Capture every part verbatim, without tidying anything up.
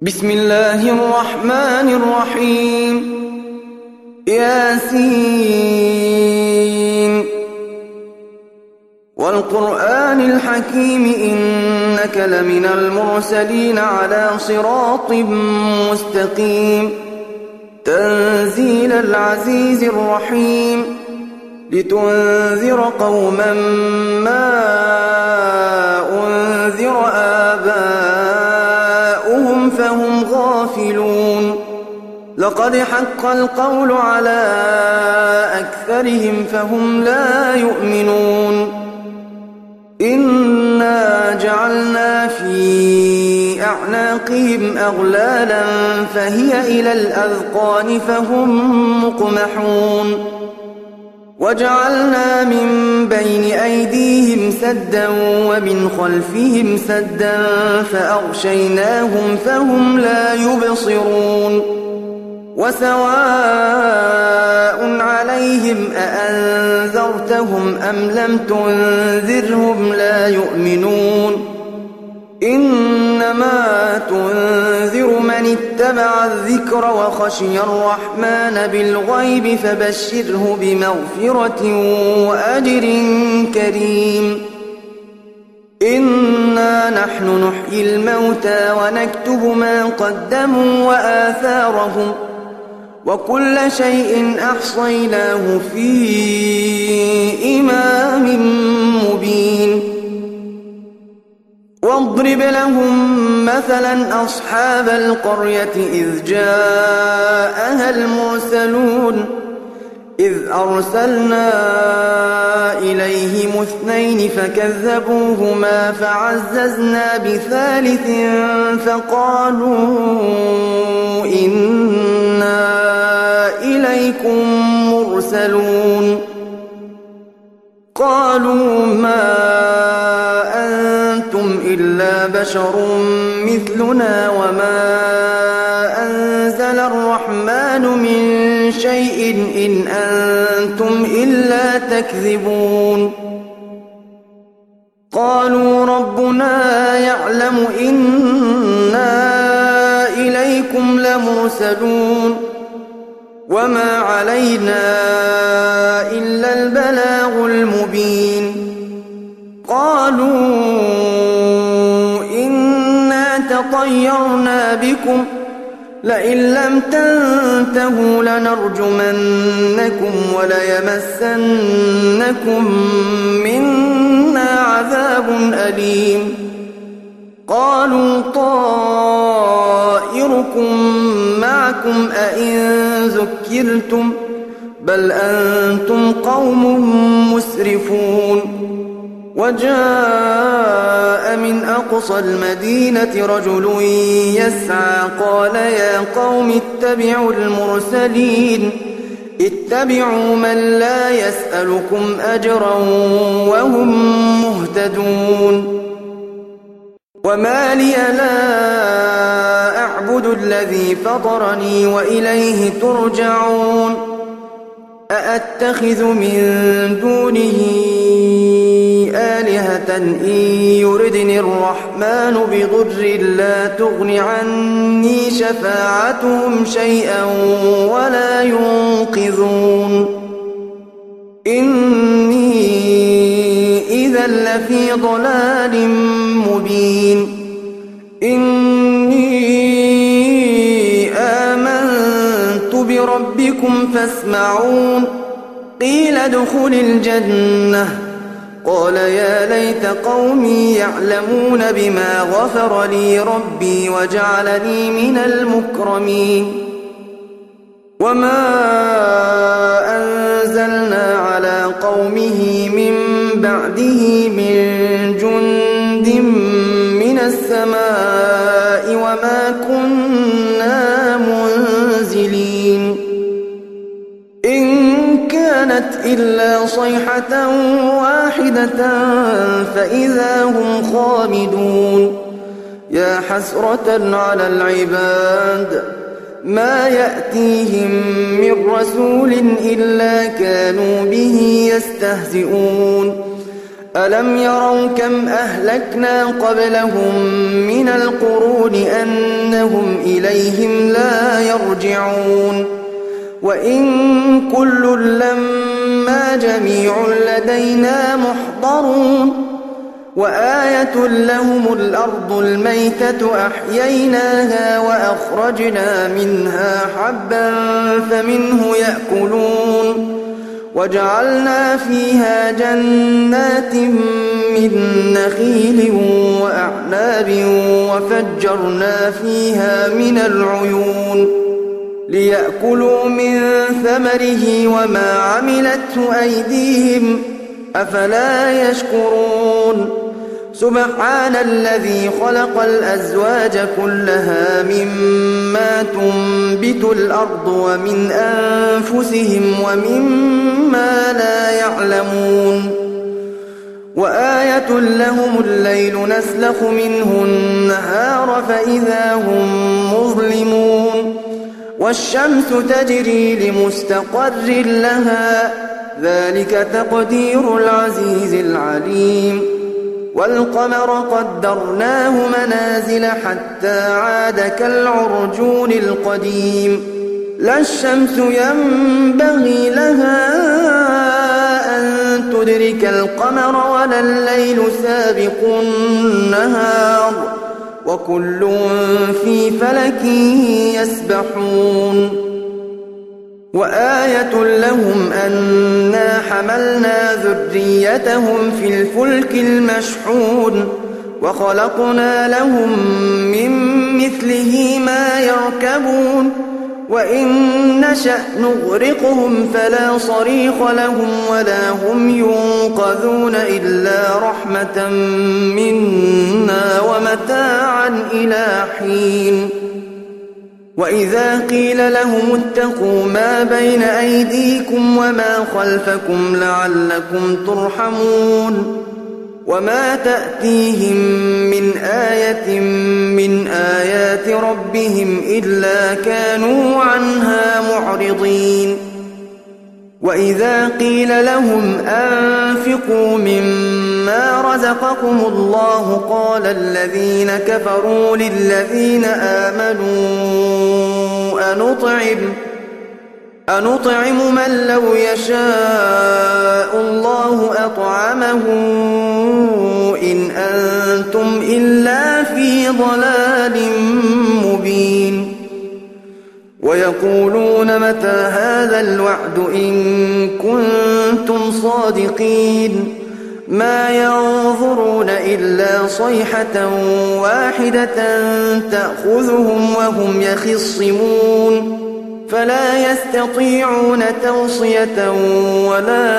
بسم الله الرحمن الرحيم ياسين والقرآن الحكيم إنك لمن المرسلين على صراط مستقيم تنزيل العزيز الرحيم لتنذر قوما ما أنذر آباؤهم فهم غافلون لقد حق القول على أكثرهم فهم لا يؤمنون إنا جعلنا في أعناقهم أغلالا فهي إلى الأذقان فهم مقمحون وجعلنا من بين أيديهم سدا ومن خلفهم سدا فأغشيناهم فهم لا يبصرون وسواء عليهم أأنذرتهم أم لم تنذرهم لا يؤمنون إنما تنذر من اتبع الذكر وخشي الرحمن بالغيب فبشره بمغفرة وأجر كريم إنا نحن نحيي الموتى ونكتب ما قدموا وآثارهم وكل شيء أحصيناه في إمام مبين واضرب لهم مثلا أصحاب القرية إذ جاءها المرسلون إذ أرسلنا إليهم اثنين فكذبوهما فعززنا بثالث فقالوا إنا إليكم مرسلون قالوا ما أنتم إلا بشر مثلنا وما أنزل الرحمن من شيء إن أنتم إلا تكذبون قالوا ربنا يعلم إنا إليكم لمرسلون وما علينا إلا البلاغ المبين قالوا إنا تطيرنا بكم لئن لم تنتهوا لنرجمنكم وليمسنكم منا عذاب أليم قالوا طائركم معكم أئن ذكرتم بل أنتم قوم مسرفون وجاء من أقصى المدينة رجل يسعى قال يا قوم اتبعوا المرسلين اتبعوا من لا يسألكم أجرا وهم مهتدون وما لي لا أعبد الذي فطرني وإليه ترجعون أأتخذ من دونه آلهة إن يردني الرحمن بضر لا تغن عني شفاعتهم شيئا ولا ينقذون إني إذا لفي ضلال مبين إني آمنت بربكم فاسمعون قيل ادخل الجنة قال يا ليت قومي يعلمون بما غفر لي ربي وجعلني من المكرمين وما أنزلنا على قومه من بعده من جند من السماء وما كنا منزلين إن كانت إلا صيحة واحدة فإذا هم خامدون يا حسرة على العباد ما يأتيهم من رسول إلا كانوا به يستهزئون ألم يروا كم أهلكنا قبلهم من القرون أنهم إليهم لا يرجعون وإن كل لما جميع لدينا محضرون وآية لهم الأرض الميتة أحييناها وأخرجنا منها حبا فمنه يأكلون وجعلنا فيها جنات من نخيل وأعناب وفجرنا فيها من العيون ليأكلوا من ثمره وما عملته أيديهم أفلا يشكرون سبحان الذي خلق الأزواج كلها مما تنبت الأرض ومن أنفسهم ومما لا يعلمون وآية لهم الليل نسلخ منه النهار فإذا هم مظلمون والشمس تجري لمستقر لها ذلك تقدير العزيز العليم والقمر قدرناه منازل حتى عاد كالعرجون القديم لا الشمس ينبغي لها أن تدرك القمر ولا الليل سابق النهار وكل في فلك يسبحون وآية لهم أنا حملنا ذريتهم في الفلك المشحون وخلقنا لهم من مثله ما يركبون وإن نشأ نغرقهم فلا صريخ لهم ولا هم ينقذون إلا رحمة منا ومتاعا إلى حين وإذا قيل لهم اتقوا ما بين أيديكم وما خلفكم لعلكم ترحمون وما تأتيهم من آية من آيات ربهم إلا كانوا عنها معرضين وإذا قيل لهم أنفقوا مما رزقكم الله قال الذين كفروا للذين آمنوا أنطعم أنطعم من لو يشاء الله أطعمه إن أنتم إلا في ضلال مبين ويقولون متى هذا الوعد إن كنتم صادقين ما ينظرون إلا صيحة واحدة تأخذهم وهم يخصمون فلا يستطيعون توصية ولا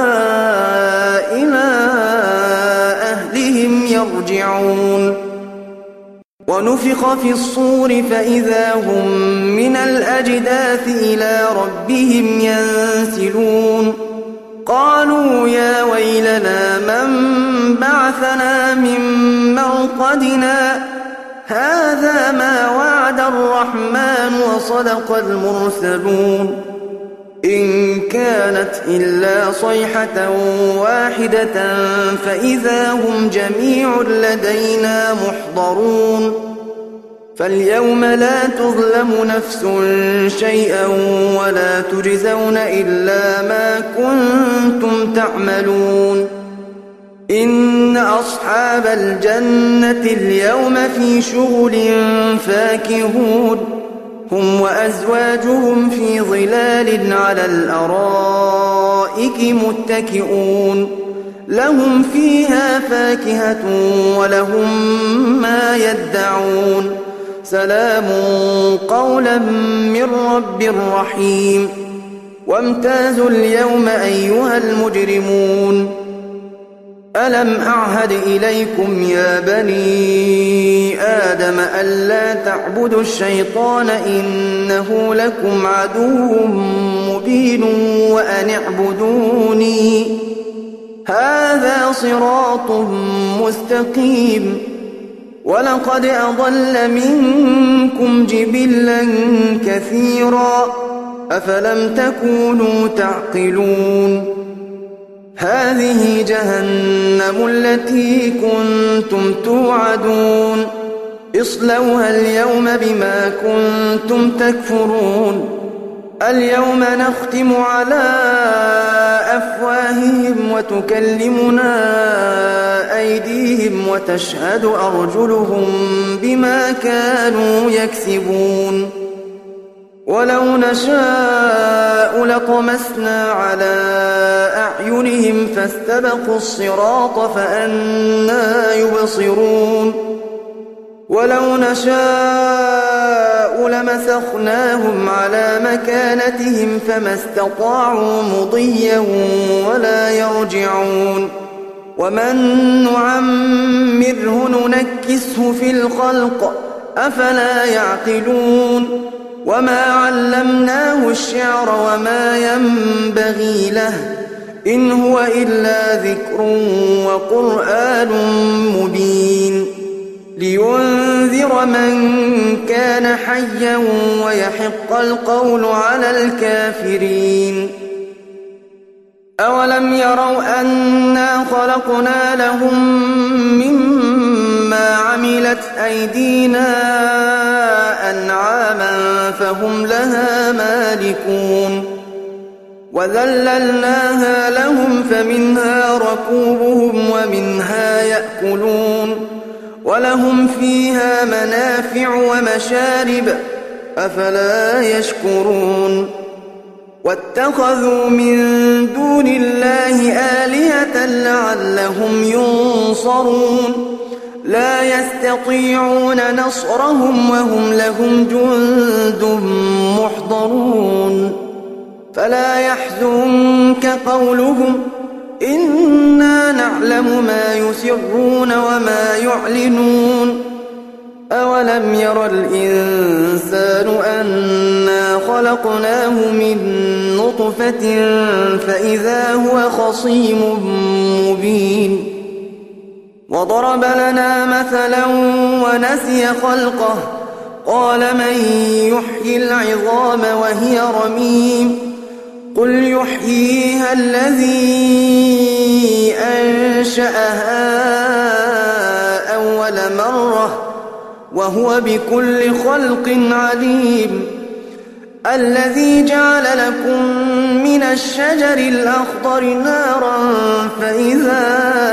إلى أهلهم يرجعون ونفخ في الصور فإذا هم من الأجداث إلى ربهم ينسلون قالوا يا ويلنا من بعثنا من مرقدنا هذا ما وعد الرحمن وصدق المرسلون إن كانت إلا صيحة واحدة فإذا هم جميع لدينا محضرون فاليوم لا تظلم نفس شيئا ولا تجزون إلا ما كنتم تعملون إن أصحاب الجنة اليوم في شغل فاكهون هم وأزواجهم في ظلال على الأرائك متكئون لهم فيها فاكهة ولهم ما يدعون سلام قولا من رب رحيم وامتازوا اليوم أيها المجرمون ألم أعهد إليكم يا بني آدم ألا تعبدوا الشيطان إنه لكم عدو مبين وأن اعبدوني هذا صراط مستقيم ولقد أضل منكم جبلا كثيرا أفلم تكونوا تعقلون هذه جهنم التي كنتم توعدون اصلوها اليوم بما كنتم تكفرون اليوم نختم على أفواههم وتكلمنا أيديهم وتشهد أرجلهم بما كانوا يكسبون ولو نشاء لطمسنا على أعينهم فاستبقوا الصراط فأنى يبصرون ولو نشاء لمسخناهم على مكانتهم فما استطاعوا مضيا ولا يرجعون ومن نعمره ننكسه في الخلق أفلا يعقلون وما علمناه الشعر وما ينبغي له إن هو إلا ذكر وقرآن مبين لينذر من كان حيا ويحق القول على الكافرين أولم يروا أنا خلقنا لهم مما عملت أيدينا أنعاما فهم لها مالكون وذللناها لهم فمنها ركوبهم ومنها يأكلون ولهم فيها منافع ومشارب أفلا يشكرون واتخذوا من دون الله آلهة لعلهم ينصرون لا يستطيعون نصرهم وهم لهم جند محضرون فلا يحزنك قولهم إنا نعلم ما يسرون وما يعلنون أولم ير الإنسان أنا خلقناه من نطفة فإذا هو خصيم مبين وضرب لنا مثلا ونسي خلقه قال من يحيي العظام وهي رميم قل يحييها الذي أنشأها أول مرة وهو بكل خلق عليم الذي جعل لكم من الشجر الأخضر نارا فإذا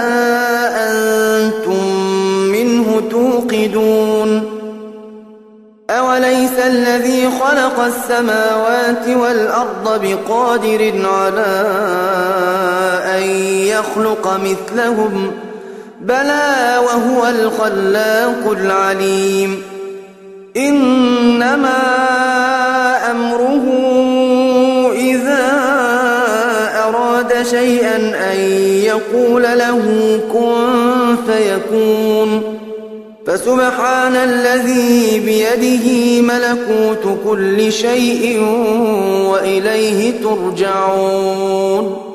أنتم منه توقدون أوليس الذي خلق السماوات والأرض بقادر على أن يخلق مثلهم بلى وهو الخلاق العليم إنما أمره إذا أراد شيئا أن يقول له كن فيكون فسبحان الذي بيده ملكوت كل شيء وإليه ترجعون